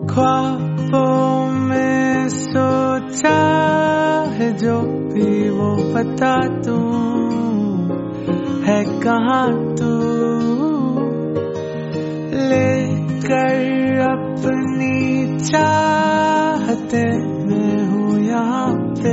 ख्वाबों में सोचा है जो भी वो बता दूं, है कहाँ तू? लेकर अपनी चाहते मैं हूँ यहाँ पे,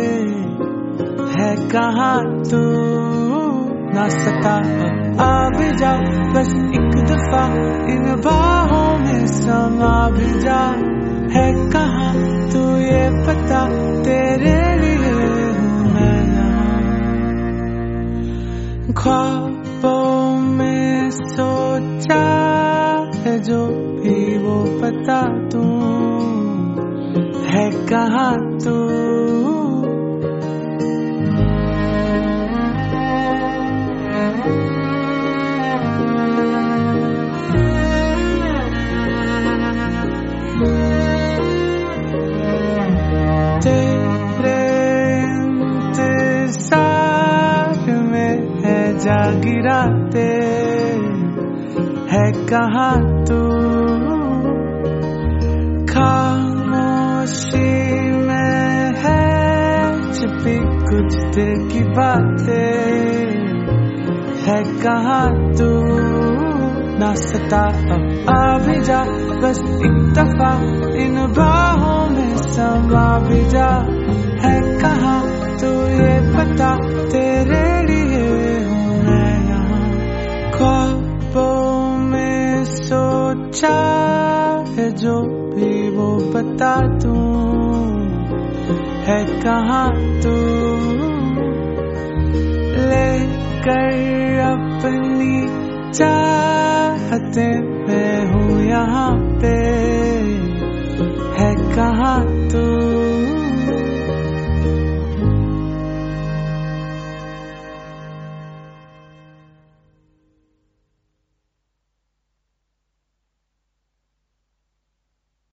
है कहाँ तू? ना सता आ भी जा, बस एक दफा इन बाहों में समा भी जा, है कहाँ तू? ये पता तेरे लिए हूँ मैं यहाँ। ख्वाबों में सोचा है जो भी वो बता दूं, है कहाँ तू? तेरे इंतजार में है जागी रातें, है कहाँ तू? खामोशी में है छिपी कुछ दिल की बातें, है कहाँ तू? ना सता अब आ भी जा, बस एक दफा इन बाहों में समा भी जा, है कहाँ तू? ये पता तेरे लिए हूँ मैं यहाँ। ख्वाबों में सोचा है जो भी वो बता दूं, है कहाँ तू? लेकर अपनी चाहते मैं हूँ यहाँ पे, है कहाँ तू?